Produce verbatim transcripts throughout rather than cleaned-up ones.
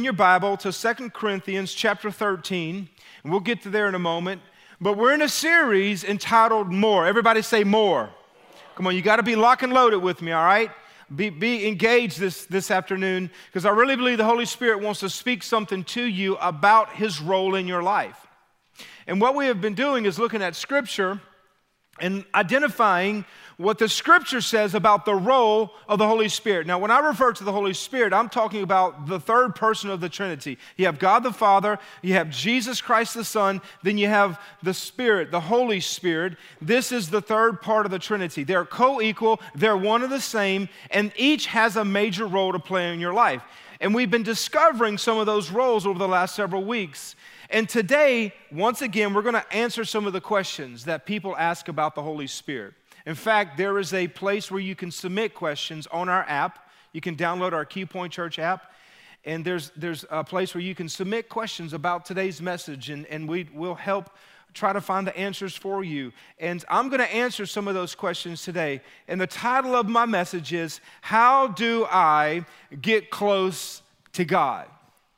your Bible to Second Corinthians chapter thirteen, and we'll get to there in a moment. But we're in a series entitled More. Everybody say more. Come on, you got to be lock and loaded with me, all right? Be, be engaged this, this afternoon, because I really believe the Holy Spirit wants to speak something to you about His role in your life. And what we have been doing is looking at Scripture and identifying what the Scripture says about the role of the Holy Spirit. Now, when I refer to the Holy Spirit, I'm talking about the third person of the Trinity. You have God the Father, you have Jesus Christ the Son, then you have the Spirit, the Holy Spirit. This is the third part of the Trinity. They're co-equal, they're one and the same, and each has a major role to play in your life. And we've been discovering some of those roles over the last several weeks. And today, once again, we're going to answer some of the questions that people ask about the Holy Spirit. In fact, there is a place where you can submit questions on our app. You can download our Key Point Church app, and there's, there's a place where you can submit questions about today's message, and, and we will help try to find the answers for you. And I'm going to answer some of those questions today. And the title of my message is, How Do I Get Close to God?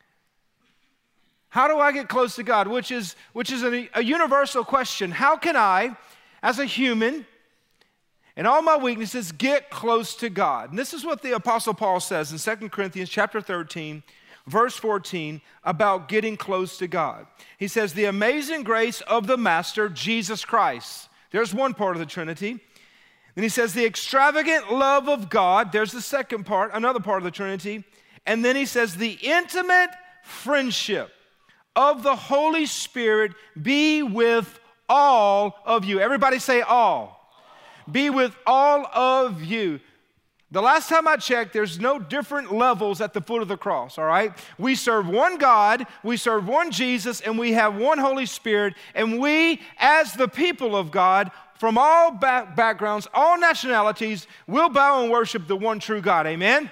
How do I get close to God? Which is, which is a, a universal question. How can I, as a human, and all my weaknesses, get close to God? And this is what the Apostle Paul says in Second Corinthians chapter thirteen, verse fourteen, about getting close to God. He says, the amazing grace of the Master, Jesus Christ. There's one part of the Trinity. Then he says, the extravagant love of God. There's the second part, another part of the Trinity. And then he says, the intimate friendship of the Holy Spirit be with all of you. Everybody say all. Be with all of you. The last time I checked, there's no different levels at the foot of the cross, all right? We serve one God, we serve one Jesus, and we have one Holy Spirit, and we, as the people of God, from all back backgrounds, all nationalities, will bow and worship the one true God, amen?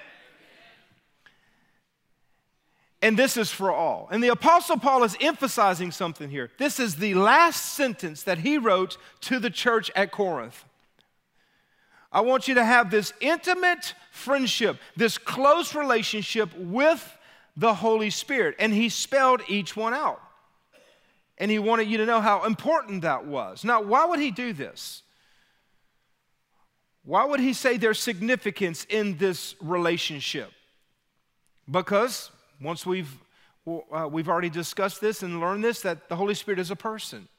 And this is for all. And the Apostle Paul is emphasizing something here. This is the last sentence that he wrote to the church at Corinth. I want you to have this intimate friendship, this close relationship with the Holy Spirit. And he spelled each one out. And he wanted you to know how important that was. Now, why would he do this? Why would he say there's significance in this relationship? Because once we've, uh, we've already discussed this and learned this, that the Holy Spirit is a person.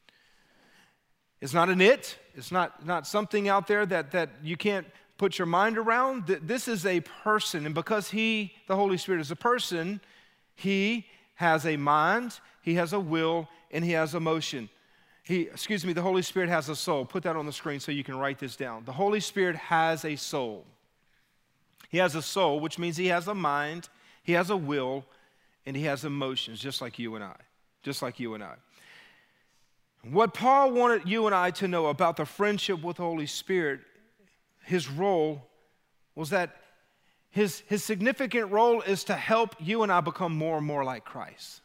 It's not an it. It's not, not something out there that, that you can't put your mind around. This is a person. And because he, the Holy Spirit, is a person, he has a mind, he has a will, and he has emotion. He, excuse me, the Holy Spirit has a soul. Put that on the screen so you can write this down. The Holy Spirit has a soul. He has a soul, which means he has a mind, he has a will, and he has emotions, just like you and I. Just like you and I. What Paul wanted you and I to know about the friendship with the Holy Spirit, his role, was that his, his significant role is to help you and I become more and more like Christ.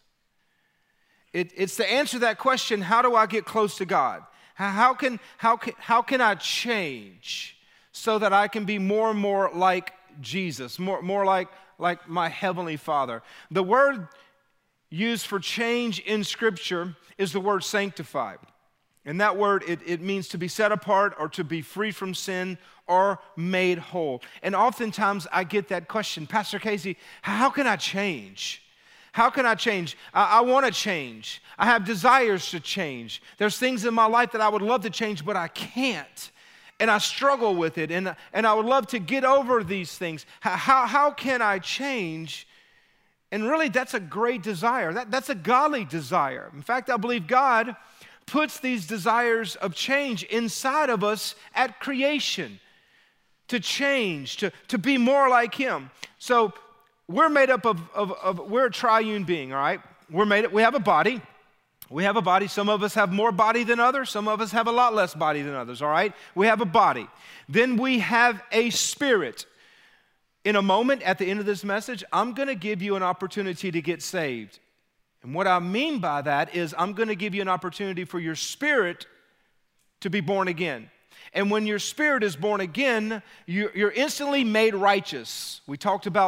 It, it's to answer that question, how do I get close to God? How, how, can, how, can, how can I change so that I can be more and more like Jesus, more, more like, like my Heavenly Father? The word used for change in Scripture is the word sanctified. And that word, it, it means to be set apart or to be free from sin or made whole. And oftentimes I get that question, Pastor Casey, how can I change? How can I change? I, I want to change. I have desires to change. There's things in my life that I would love to change, but I can't. And I struggle with it. And, and I would love to get over these things. How, how, how can I change? And really, that's a great desire. That, that's a godly desire. In fact, I believe God puts these desires of change inside of us at creation to change, to, to be more like Him. So we're made up of, of, of, we're a triune being, all right? We're made up, we have a body. We have a body. Some of us have more body than others. Some of us have a lot less body than others, all right? We have a body. Then we have a spirit. In a moment, at the end of this message, I'm going to give you an opportunity to get saved. And what I mean by that is I'm going to give you an opportunity for your spirit to be born again. And when your spirit is born again, you're instantly made righteous. We talked about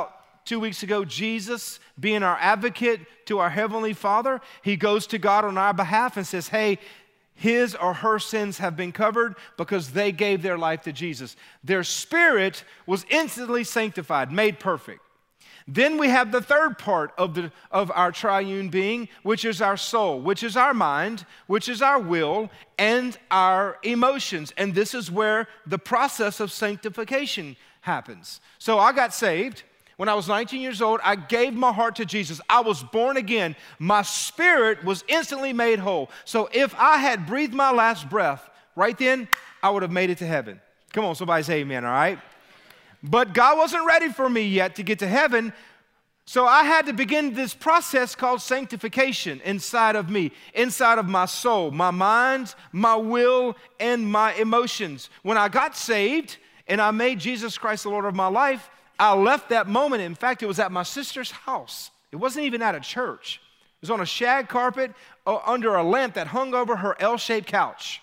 two weeks ago, Jesus being our advocate to our Heavenly Father, he goes to God on our behalf and says, hey, his or her sins have been covered because they gave their life to Jesus. Their spirit was instantly sanctified, made perfect. Then we have the third part of, the, of our triune being, which is our soul, which is our mind, which is our will, and our emotions. And this is where the process of sanctification happens. So I got saved. When I was nineteen years old, I gave my heart to Jesus. I was born again. My spirit was instantly made whole. So if I had breathed my last breath right then, I would have made it to heaven. Come on, somebody say amen, all right? But God wasn't ready for me yet to get to heaven, so I had to begin this process called sanctification inside of me, inside of my soul, my mind, my will, and my emotions. When I got saved and I made Jesus Christ the Lord of my life, I left that moment. In fact, it was at my sister's house. It wasn't even at a church. It was on a shag carpet uh, under a lamp that hung over her L-shaped couch.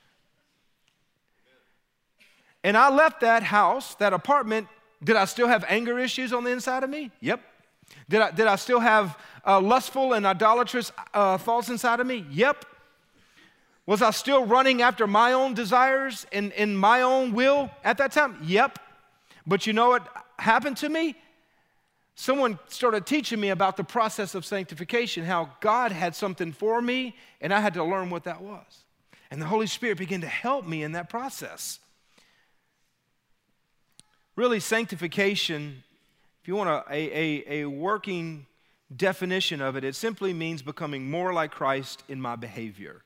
And I left that house, that apartment. Did I still have anger issues on the inside of me? Yep. Did I, did I still have uh, lustful and idolatrous uh, thoughts inside of me? Yep. Was I still running after my own desires and, and my own will at that time? Yep. But you know what happened to me? Someone started teaching me about the process of sanctification, how God had something for me, and I had to learn what that was. And the Holy Spirit began to help me in that process. Really, sanctification, if you want a, a, a working definition of it, it simply means becoming more like Christ in my behavior.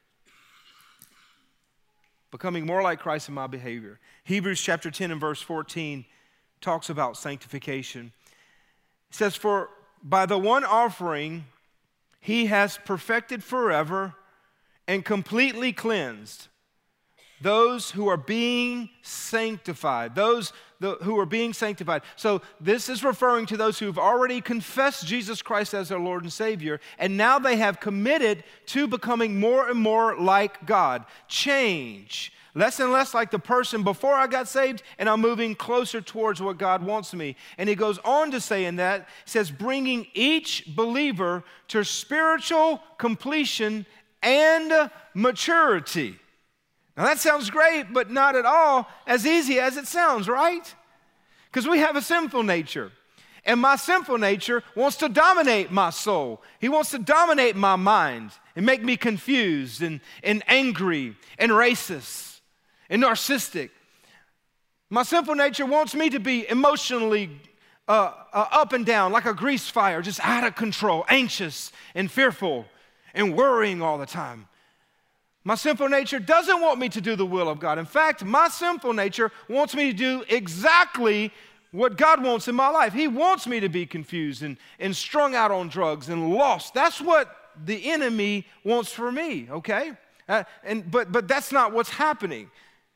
Becoming more like Christ in my behavior. Hebrews chapter ten and verse fourteen talks about sanctification. It says, for by the one offering he has perfected forever and completely cleansed those who are being sanctified, those the, who are being sanctified. So this is referring to those who have already confessed Jesus Christ as their Lord and Savior, and now they have committed to becoming more and more like God. Change. Less and less like the person before I got saved, and I'm moving closer towards what God wants me. And he goes on to say in that, he says, bringing each believer to spiritual completion and maturity. Now that sounds great, but not at all as easy as it sounds, right? Because we have a sinful nature. And my sinful nature wants to dominate my soul. He wants to dominate my mind and make me confused and, and angry and racist and narcissistic. My sinful nature wants me to be emotionally uh, uh, up and down like a grease fire, just out of control, anxious and fearful and worrying all the time. My sinful nature doesn't want me to do the will of God. In fact, my sinful nature wants me to do exactly what God wants in my life. He wants me to be confused and, and strung out on drugs and lost. That's what the enemy wants for me, okay? Uh, and but but that's not what's happening.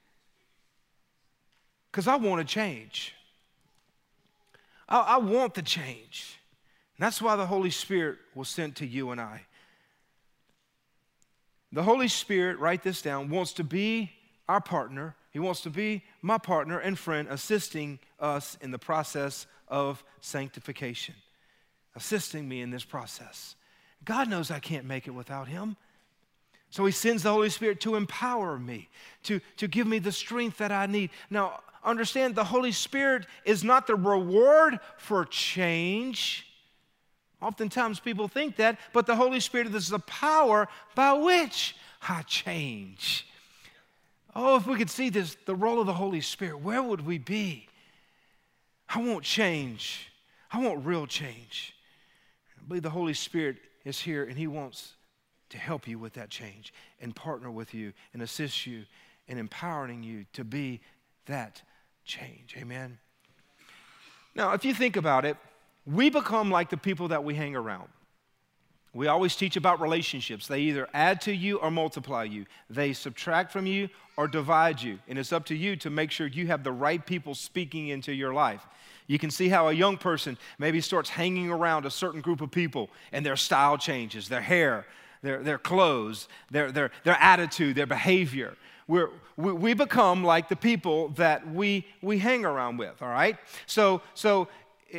Because I want to change. I, I want the change. And that's why the Holy Spirit was sent to you and I. The Holy Spirit, write this down, wants to be our partner. He wants to be my partner and friend, assisting us in the process of sanctification, assisting me in this process. God knows I can't make it without him. So he sends the Holy Spirit to empower me, to, to give me the strength that I need. Now, understand, the Holy Spirit is not the reward for change. Oftentimes people think that, but the Holy Spirit is the power by which I change. Oh, if we could see this, the role of the Holy Spirit, where would we be? I want change. I want real change. I believe the Holy Spirit is here, and he wants to help you with that change and partner with you and assist you in empowering you to be that change. Amen? Now, if you think about it, we become like the people that we hang around. We always teach about relationships. They either add to you or multiply you. They subtract from you or divide you. And it's up to you to make sure you have the right people speaking into your life. You can see how a young person maybe starts hanging around a certain group of people and their style changes, their hair, their, their clothes, their, their, their attitude, their behavior. We're, we, we become like the people that we, we hang around with, all right? So, so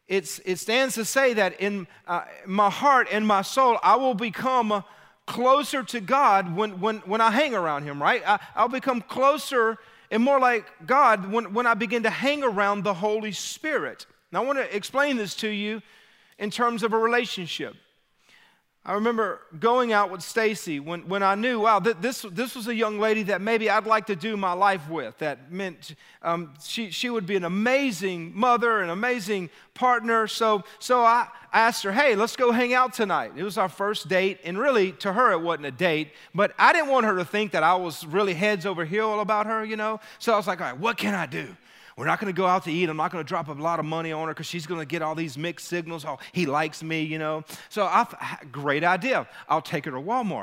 it's, it stands to say that in uh, my heart and my soul, I will become closer to God when, when, when I hang around him, right? I, I'll become closer and more like God when, when I begin to hang around the Holy Spirit. Now, I want to explain this to you in terms of a relationship. I remember going out with Stacy when, when I knew, wow, th- this, this was a young lady that maybe I'd like to do my life with. That meant um, she, she would be an amazing mother, an amazing partner. So, so I asked her, hey, let's go hang out tonight. It was our first date, and really, to her, it wasn't a date. But I didn't want her to think that I was really heads over heel about her, you know. So I was like, all right, what can I do? We're not going to go out to eat. I'm not going to drop a lot of money on her because she's going to get all these mixed signals. Oh, he likes me, you know. So, I, great idea. I'll take her to Walmart.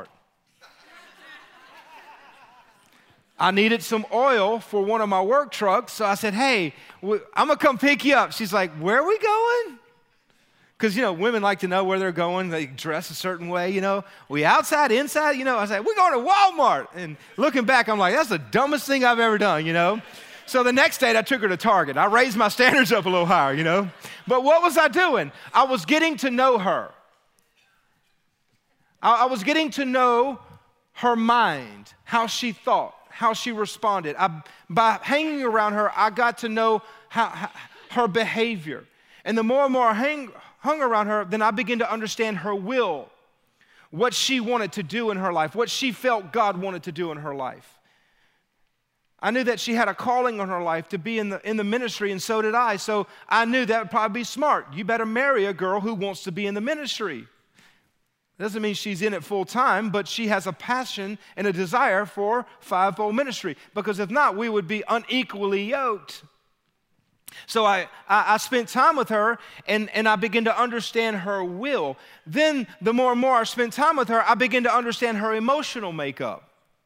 I needed some oil for one of my work trucks. So I said, hey, I'm going to come pick you up. She's like, where are we going? Because, you know, women like to know where they're going. They dress a certain way, you know. We outside, inside, you know. I said, we're going to Walmart. And looking back, I'm like, that's the dumbest thing I've ever done, you know. So the next date, I took her to Target. I raised my standards up a little higher, you know. But what was I doing? I was getting to know her. I, I was getting to know her mind, how she thought, how she responded. I, by hanging around her, I got to know how, how, her behavior. And the more and more I hang, hung around her, then I began to understand her will, what she wanted to do in her life, what she felt God wanted to do in her life. I knew that she had a calling on her life to be in the, in the ministry, and so did I. So I knew that would probably be smart. You better marry a girl who wants to be in the ministry. Doesn't mean she's in it full time, but she has a passion and a desire for fivefold ministry. Because if not, we would be unequally yoked. So I, I, I spent time with her, and, and I began to understand her will. Then the more and more I spent time with her, I began to understand her emotional makeup.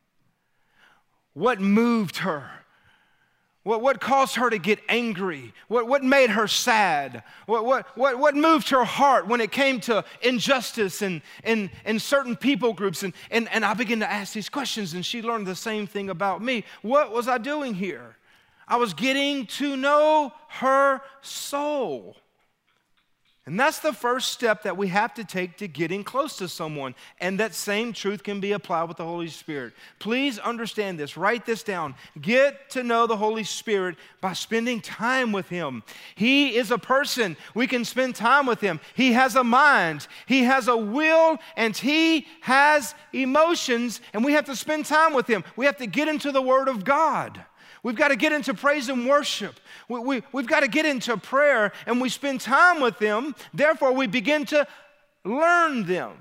What moved her? What, what caused her to get angry? What, what made her sad? What, what, what, what moved her heart when it came to injustice and, and, and certain people groups? And, and, and I began to ask these questions, and she learned the same thing about me. What was I doing here? I was getting to know her soul. And that's the first step that we have to take to getting close to someone. And that same truth can be applied with the Holy Spirit. Please understand this. Write this down. Get to know the Holy Spirit by spending time with Him. He is a person. We can spend time with Him. He has a mind. He has a will, and He has emotions. And we have to spend time with Him. We have to get into the Word of God. We've got to get into praise and worship. We, we, we've got to get into prayer, and we spend time with them. Therefore, we begin to learn them.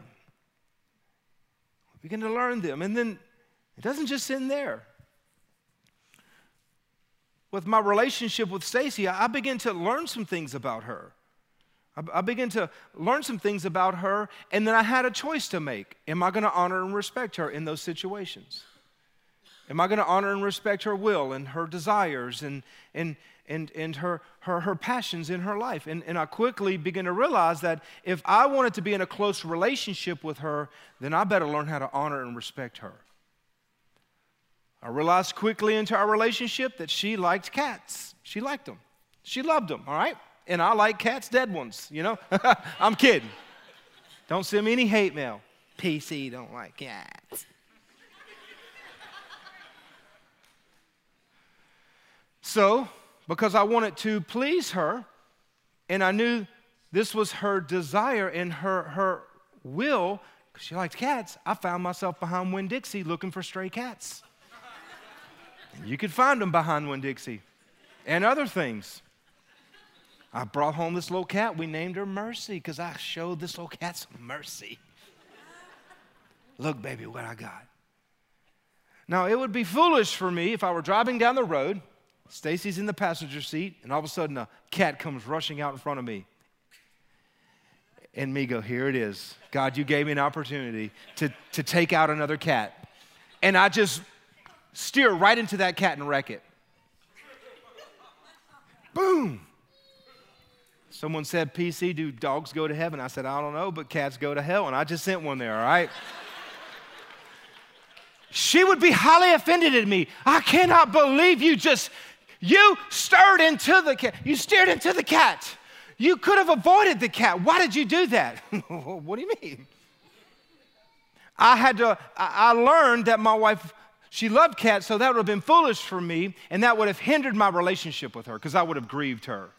We begin to learn them. And then it doesn't just end there. With my relationship with Stacy, I begin to learn some things about her. I, I begin to learn some things about her, and then I had a choice to make. Am I going to honor and respect her in those situations? Am I going to honor and respect her will and her desires and, and, and, and her, her, her passions in her life? And, and I quickly begin to realize that if I wanted to be in a close relationship with her, then I better learn how to honor and respect her. I realized quickly into our relationship that she liked cats. She liked them. She loved them, all right? And I like cats, dead ones, you know? I'm kidding. Don't send me any hate mail. P C don't like cats. So, because I wanted to please her, and I knew this was her desire and her, her will, because she liked cats, I found myself behind Winn-Dixie looking for stray cats. And you could find them behind Winn-Dixie and other things. I brought home this little cat. We named her Mercy because I showed this little cat some mercy. Look, baby, what I got. Now, it would be foolish for me if I were driving down the road, Stacy's in the passenger seat, and all of a sudden a cat comes rushing out in front of me. And me go, here it is. God, you gave me an opportunity to, to take out another cat. And I just steer right into that cat and wreck it. Boom. Someone said, P C, do dogs go to heaven? I said, I don't know, but cats go to hell. And I just sent one there, all right? She would be highly offended at me. I cannot believe you just... You stirred into the cat. You steered into the cat. You could have avoided the cat. Why did you do that? What do you mean? I had to, I learned that my wife, she loved cats, so that would have been foolish for me, and that would have hindered my relationship with her because I would have grieved her.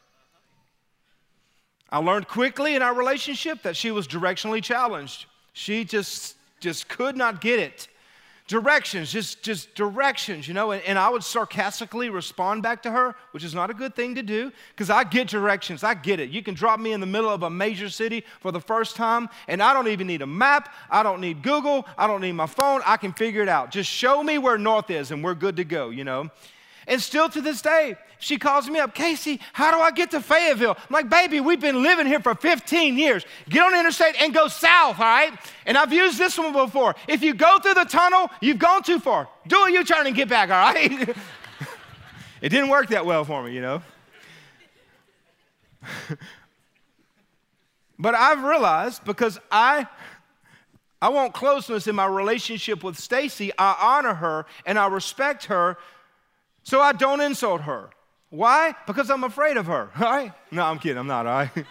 I learned quickly in our relationship that she was directionally challenged. She just, just could not get it. Directions, just, just directions, you know, and, and I would sarcastically respond back to her, which is not a good thing to do, because I get directions, I get it. You can drop me in the middle of a major city for the first time, and I don't even need a map, I don't need Google, I don't need my phone, I can figure it out. Just show me where north is, and we're good to go, you know. And still to this day, she calls me up, Casey, how do I get to Fayetteville? I'm like, baby, we've been living here for fifteen years. Get on the interstate and go south, all right? And I've used this one before. If you go through the tunnel, you've gone too far. Do a U-turn and get back, all right? It didn't work that well for me, you know. But I've realized because I, I want closeness in my relationship with Stacy, I honor her and I respect her, so I don't insult her. Why? Because I'm afraid of her, all right? No, I'm kidding, I'm not, all right? I'm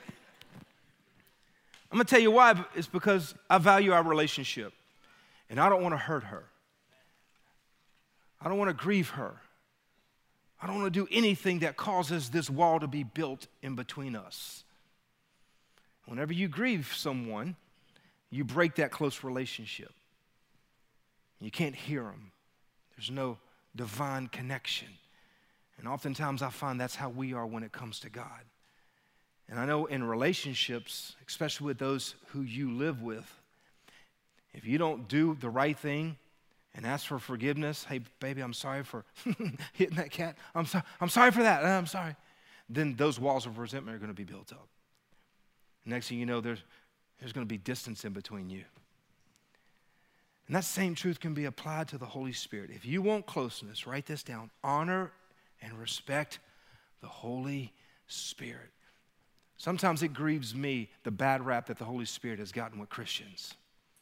gonna tell you why. It's because I value our relationship, and I don't wanna hurt her. I don't wanna grieve her. I don't wanna do anything that causes this wall to be built in between us. Whenever you grieve someone, you break that close relationship. You can't hear them. There's no divine connection. And oftentimes I find that's how we are when it comes to God. And I know in relationships, especially with those who you live with, if you don't do the right thing and ask for forgiveness, hey, baby, I'm sorry for hitting that cat. I'm, so, I'm sorry for that. I'm sorry. Then those walls of resentment are going to be built up. Next thing you know, there's, there's going to be distance in between you. And that same truth can be applied to the Holy Spirit. If you want closeness, write this down. Honor and respect the Holy Spirit. Sometimes it grieves me, the bad rap that the Holy Spirit has gotten with Christians,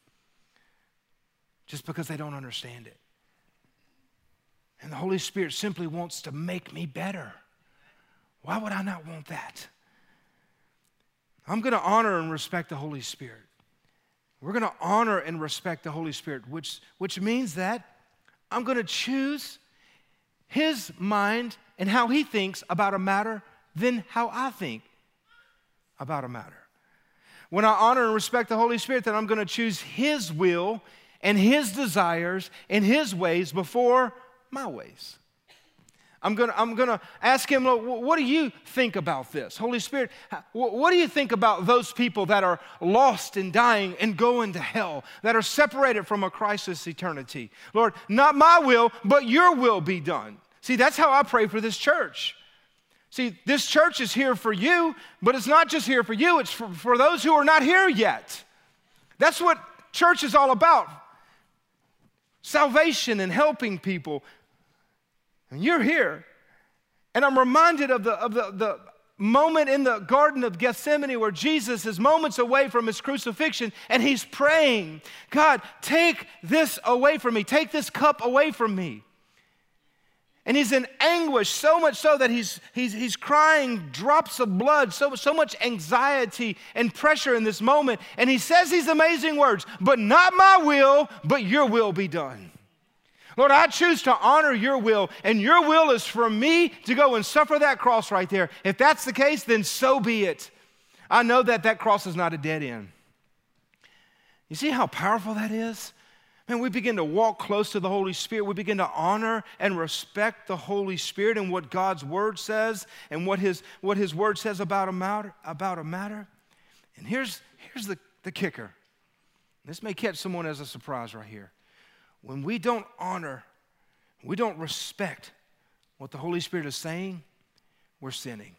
just because they don't understand it. And the Holy Spirit simply wants to make me better. Why would I not want that? I'm going to honor and respect the Holy Spirit. We're going to honor and respect the Holy Spirit, which, which means that I'm going to choose His mind and how He thinks about a matter than how I think about a matter. When I honor and respect the Holy Spirit, then I'm going to choose His will and His desires and His ways before my ways. I'm going to I'm going to ask Him, what do you think about this? Holy Spirit, what do you think about those people that are lost and dying and going to hell, that are separated from a Christless eternity? Lord, not my will, but your will be done. See, that's how I pray for this church. See, this church is here for you, but it's not just here for you, it's for, for those who are not here yet. That's what church is all about. Salvation and helping people. And you're here. And I'm reminded of the, of the, the moment in the Garden of Gethsemane where Jesus is moments away from His crucifixion and He's praying, God, take this away from me. Take this cup away from me. And He's in anguish, so much so that he's, he's, he's crying drops of blood, so, so much anxiety and pressure in this moment. And He says these amazing words, but not my will, but your will be done. Lord, I choose to honor your will, and your will is for me to go and suffer that cross right there. If that's the case, then so be it. I know that that cross is not a dead end. You see how powerful that is? Man, we begin to walk close to the Holy Spirit. We begin to honor and respect the Holy Spirit and what God's Word says and what His, what His Word says about a matter. About a matter. And here's, here's the, the kicker. This may catch someone as a surprise right here. When we don't honor, we don't respect what the Holy Spirit is saying, we're sinning.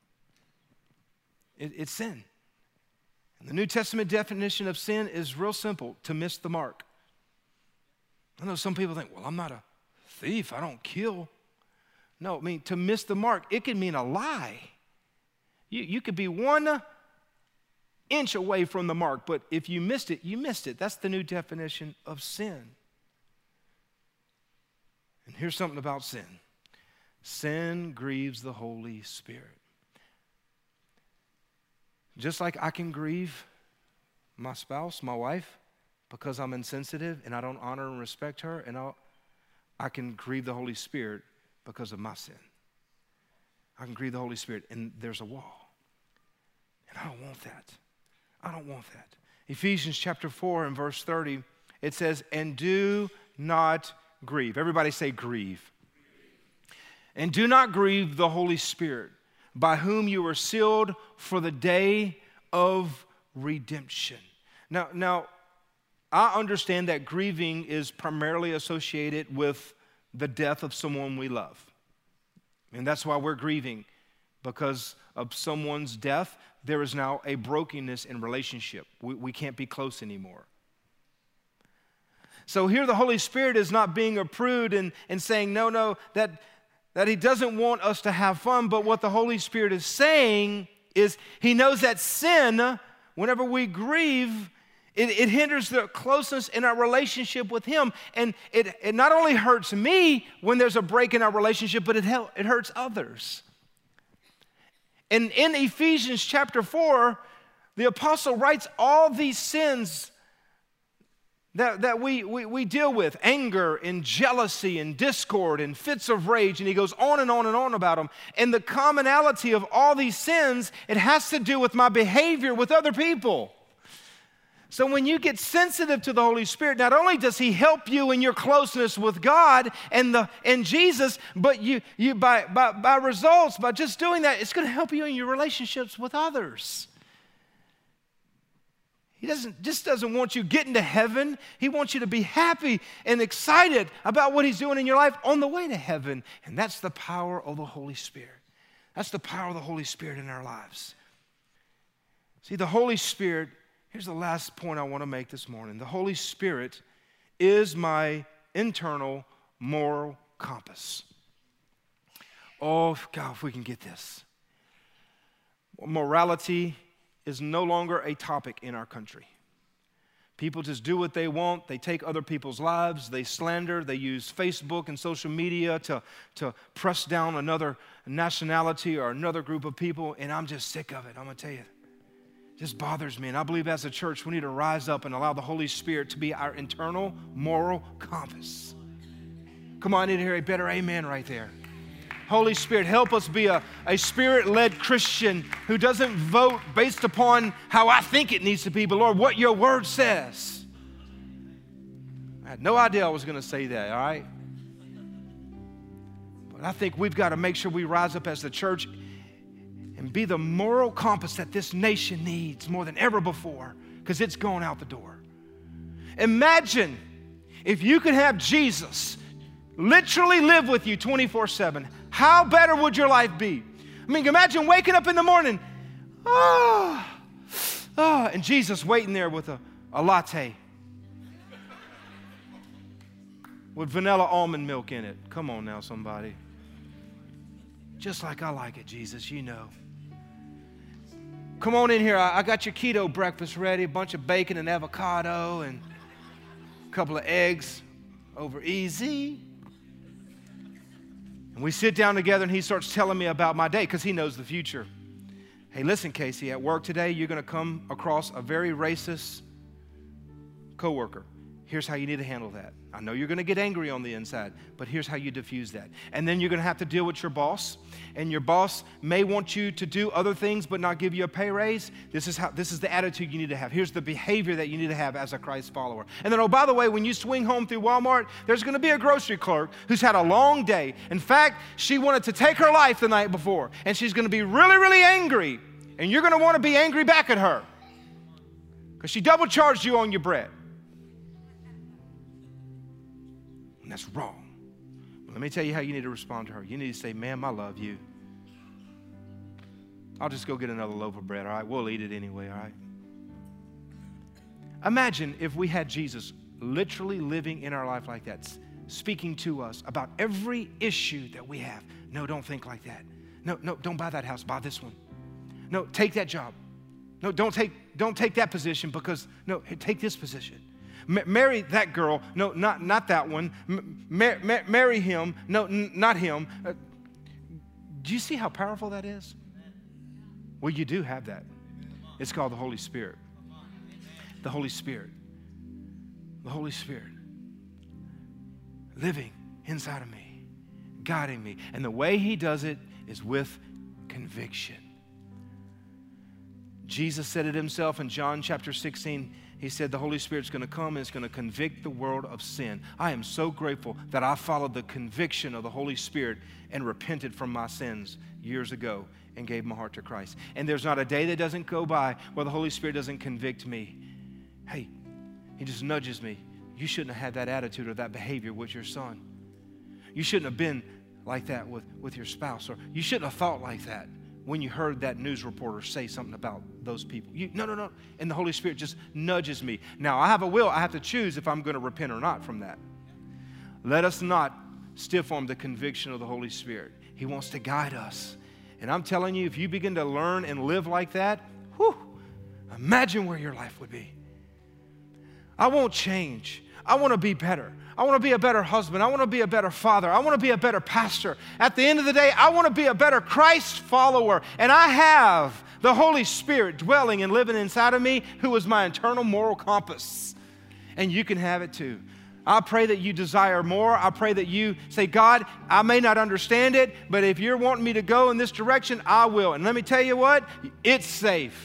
It, it's sin. And the New Testament definition of sin is real simple, to miss the mark. I know some people think, well, I'm not a thief, I don't kill. No, I mean, to miss the mark, it can mean a lie. You, you could be one inch away from the mark, but if you missed it, you missed it. That's the new definition of sin. And here's something about sin. Sin grieves the Holy Spirit. just like I can grieve my spouse, my wife, because I'm insensitive and I don't honor and respect her, and I'll, I can grieve the Holy Spirit because of my sin. I can grieve the Holy Spirit, and there's a wall. And I don't want that. I don't want that. Ephesians chapter four and verse thirty, it says, and do not grieve. Everybody say grieve. And do not grieve the Holy Spirit, by whom you were sealed for the day of redemption. Now, now, I understand that grieving is primarily associated with the death of someone we love. And that's why we're grieving, because of someone's death. There is now a brokenness in relationship. We, we can't be close anymore. So here the Holy Spirit is not being a prude and, and saying, no, no, that, that he doesn't want us to have fun. But what the Holy Spirit is saying is he knows that sin, whenever we grieve, it, it hinders the closeness in our relationship with him. And it, it not only hurts me when there's a break in our relationship, but it, hel- it hurts others. And in Ephesians chapter four, the apostle writes all these sins that, that we, we, we deal with, anger and jealousy and discord and fits of rage, and he goes on and on and on about them. And the commonality of all these sins, it has to do with my behavior with other people. So when you get sensitive to the Holy Spirit, not only does he help you in your closeness with God and, the, and Jesus, but you, you by, by, by results, by just doing that, it's going to help you in your relationships with others. He doesn't, just doesn't want you getting to heaven. He wants you to be happy and excited about what he's doing in your life on the way to heaven. And that's the power of the Holy Spirit. That's the power of the Holy Spirit in our lives. See, the Holy Spirit, here's the last point I want to make this morning. The Holy Spirit is my internal moral compass. Oh, God, if we can get this. Morality is no longer a topic in our country. People just do what they want. They take other people's lives. They slander. They use Facebook and social media to, to press down another nationality or another group of people, and I'm just sick of it. I'm going to tell you. It just bothers me, and I believe as a church we need to rise up and allow the Holy Spirit to be our internal moral compass. Come on, I need to hear a better amen right there. Holy Spirit, help us be a, a Spirit-led Christian who doesn't vote based upon how I think it needs to be, but Lord, what your word says. I had no idea I was going to say that, all right? But I think we've got to make sure we rise up as the church and be the moral compass that this nation needs more than ever before, because it's going out the door. Imagine if you could have Jesus literally live with you twenty-four seven. How better would your life be? I mean, imagine waking up in the morning, oh, oh, and Jesus waiting there with a, a latte with vanilla almond milk in it. Come on now, somebody. Just like I like it, Jesus, you know. Come on in here. I, I got your keto breakfast ready, a bunch of bacon and avocado and a couple of eggs over easy. And we sit down together and he starts telling me about my day because he knows the future. Hey, listen, Casey, at work today, you're going to come across a very racist coworker. Here's how you need to handle that. I know you're going to get angry on the inside, but here's how you diffuse that. And then you're going to have to deal with your boss, and your boss may want you to do other things but not give you a pay raise. This is how. This is the attitude you need to have. Here's the behavior that you need to have as a Christ follower. And then, oh, by the way, when you swing home through Walmart, there's going to be a grocery clerk who's had a long day. In fact, she wanted to take her life the night before, and she's going to be really, really angry, and you're going to want to be angry back at her because she double charged you on your bread. That's wrong. But let me tell you how you need to respond to her. You need to say, ma'am, I love you. I'll just go get another loaf of bread, all right? We'll eat it anyway, all right? Imagine if we had Jesus literally living in our life like that, speaking to us about every issue that we have. No, don't think like that. No, no, don't buy that house. Buy this one. No, take that job. No, don't take, don't take that position because, no, take this position. Marry that girl. No, not, not that one. Mar- mar- marry him. No, n- not him. Uh, do you see how powerful that is? Well, you do have that. It's called the Holy Spirit. The Holy Spirit. The Holy Spirit. Living inside of me, guiding me. And the way he does it is with conviction. Jesus said it himself in John chapter sixteen. He said the Holy Spirit's going to come and it's going to convict the world of sin. I am so grateful that I followed the conviction of the Holy Spirit and repented from my sins years ago and gave my heart to Christ. And there's not a day that doesn't go by where the Holy Spirit doesn't convict me. Hey, he just nudges me. You shouldn't have had that attitude or that behavior with your son. You shouldn't have been like that with, with your spouse. Or you shouldn't have thought like that when you heard that news reporter say something about those people. You, no, no, no. And the Holy Spirit just nudges me. Now, I have a will. I have to choose if I'm going to repent or not from that. Let us not stiff-arm the conviction of the Holy Spirit. He wants to guide us. And I'm telling you, if you begin to learn and live like that, whew, imagine where your life would be. I won't change. I want to be better. I want to be a better husband. I want to be a better father. I want to be a better pastor. At the end of the day, I want to be a better Christ follower. And I have the Holy Spirit dwelling and living inside of me, who is my eternal moral compass. And you can have it too. I pray that you desire more. I pray that you say, God, I may not understand it, but if you're wanting me to go in this direction, I will. And let me tell you what, it's safe.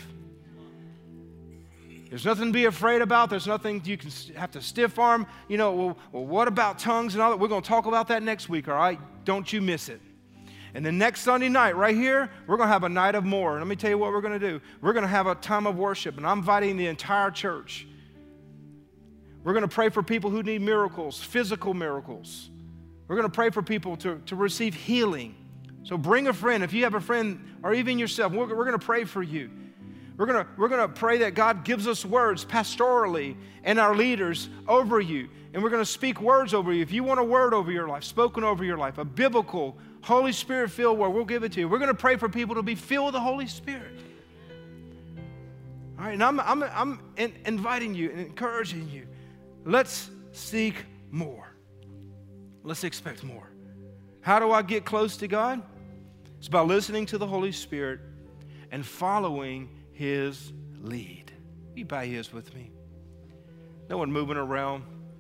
There's nothing to be afraid about. There's nothing you can have to stiff arm. You know, well, well, what about tongues and all that? We're going to talk about that next week, all right? Don't you miss it. And then next Sunday night, right here, we're going to have a night of more. And let me tell you what we're going to do. We're going to have a time of worship, and I'm inviting the entire church. We're going to pray for people who need miracles, physical miracles. We're going to pray for people to, to receive healing. So bring a friend. If you have a friend, or even yourself, we're, we're going to pray for you. We're going we're gonna pray that God gives us words pastorally and our leaders over you. And we're going to speak words over you. If you want a word over your life, spoken over your life, a biblical, Holy Spirit-filled word, we'll give it to you. We're going to pray for people to be filled with the Holy Spirit. All right, and I'm, I'm, I'm in, inviting you and encouraging you. Let's seek more. Let's expect more. How do I get close to God? It's by listening to the Holy Spirit and following His lead. You bow your heads with me. No one moving around.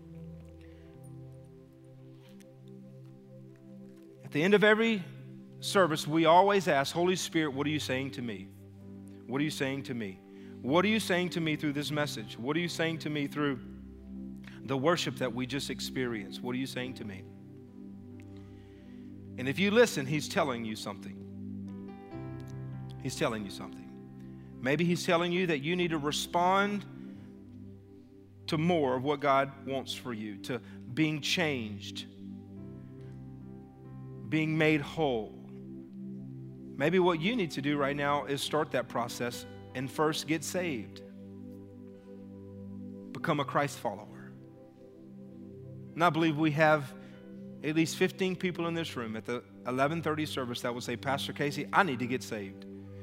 At the end of every service, we always ask, Holy Spirit, what are you saying to me? What are you saying to me? What are you saying to me through this message? What are you saying to me through the worship that we just experienced? What are you saying to me? And if you listen, He's telling you something. He's telling you something. Maybe He's telling you that you need to respond to more of what God wants for you, to being changed, being made whole. Maybe what you need to do right now is start that process and first get saved. Become a Christ follower. And I believe we have at least fifteen people in this room at the eleven thirty service that will say, Pastor Casey, I need to get saved.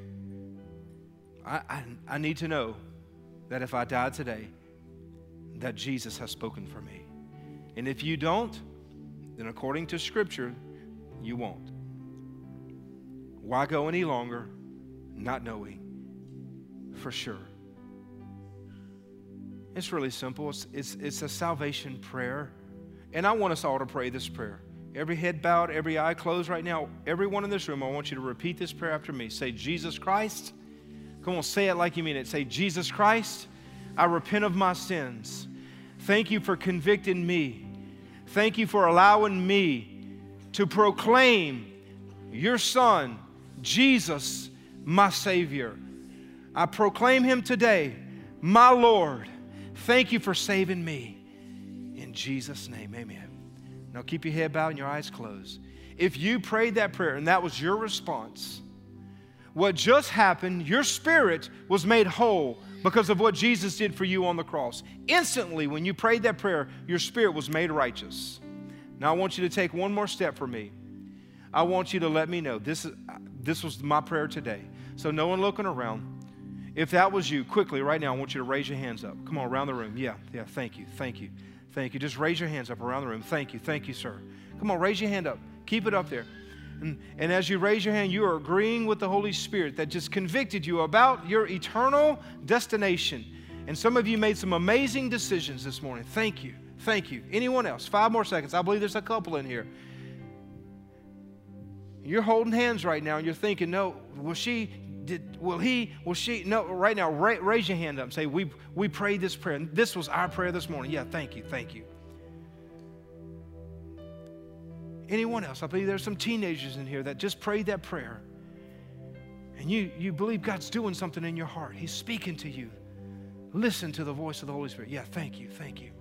I, I, I need to know that if I die today, that Jesus has spoken for me. And if you don't, then according to Scripture, you won't. Why go any longer not knowing for sure? It's really simple. It's, it's, it's a salvation prayer. And I want us all to pray this prayer. Every head bowed, every eye closed right now. Everyone in this room, I want you to repeat this prayer after me. Say, Jesus Christ. Come on, say it like you mean it. Say, Jesus Christ, I repent of my sins. Thank you for convicting me. Thank you for allowing me to proclaim your Son, Jesus, my Savior. I proclaim Him today, my Lord. Thank you for saving me. In Jesus' name, amen. Now keep your head bowed and your eyes closed. If you prayed that prayer and that was your response, what just happened, your spirit was made whole because of what Jesus did for you on the cross. Instantly, when you prayed that prayer, your spirit was made righteous. Now, I want you to take one more step for me. I want you to let me know. This, is, this was my prayer today. So no one looking around. If that was you, quickly, right now, I want you to raise your hands up. Come on, around the room. Yeah, yeah, thank you, thank you, thank you. Just raise your hands up around the room. Thank you, thank you, sir. Come on, raise your hand up. Keep it up there. And, and as you raise your hand, you are agreeing with the Holy Spirit that just convicted you about your eternal destination. And some of you made some amazing decisions this morning. Thank you. Thank you. Anyone else? Five more seconds. I believe there's a couple in here. You're holding hands right now and you're thinking, no, will she, did, will he, will she? No, right now, ra- raise your hand up and say, we, we prayed this prayer. This was our prayer this morning. Yeah, thank you, thank you. Anyone else? I believe there's some teenagers in here that just prayed that prayer. And you, you believe God's doing something in your heart. He's speaking to you. Listen to the voice of the Holy Spirit. Yeah, thank you, thank you.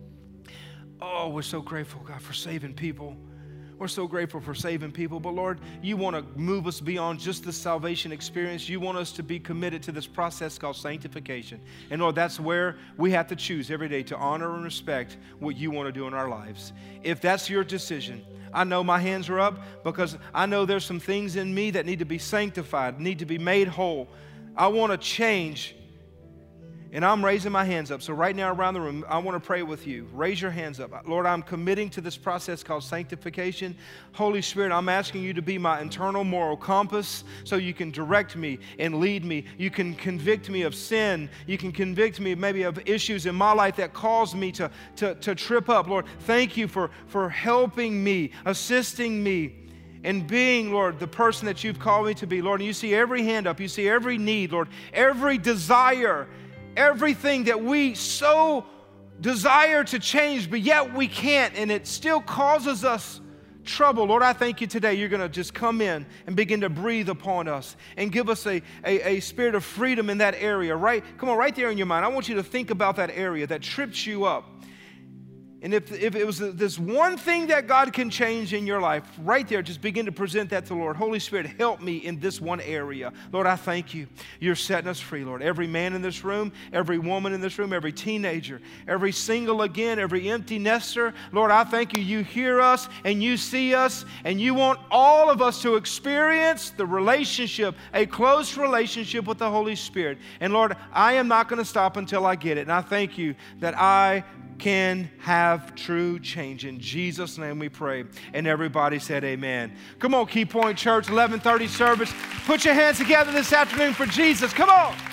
Oh, we're so grateful, God, for saving people. We're so grateful for saving people. But Lord, you want to move us beyond just the salvation experience. You want us to be committed to this process called sanctification. And Lord, that's where we have to choose every day to honor and respect what you want to do in our lives. If that's your decision, I know my hands are up because I know there's some things in me that need to be sanctified, need to be made whole. I want to change. And I'm raising my hands up. So right now around the room, I want to pray with you. Raise your hands up. Lord, I'm committing to this process called sanctification. Holy Spirit, I'm asking you to be my internal moral compass so you can direct me and lead me. You can convict me of sin. You can convict me maybe of issues in my life that cause me to, to, to trip up. Lord, thank you for, for helping me, assisting me, and being, Lord, the person that you've called me to be. Lord, and you see every hand up. You see every need, Lord, every desire, everything that we so desire to change, but yet we can't, and it still causes us trouble. Lord, I thank you today. You're going to just come in and begin to breathe upon us and give us a, a, a spirit of freedom in that area, right? Come on, right there in your mind. I want you to think about that area that trips you up. And if, if it was this one thing that God can change in your life, right there, just begin to present that to the Lord. Holy Spirit, help me in this one area. Lord, I thank you. You're setting us free, Lord. Every man in this room, every woman in this room, every teenager, every single again, every empty nester, Lord, I thank you. You hear us and you see us, and you want all of us to experience the relationship, a close relationship with the Holy Spirit. And Lord, I am not going to stop until I get it. And I thank you that I can have true change. In Jesus' name we pray. And everybody said amen. Come on, Key Point Church, eleven thirty service. Put your hands together this afternoon for Jesus. Come on.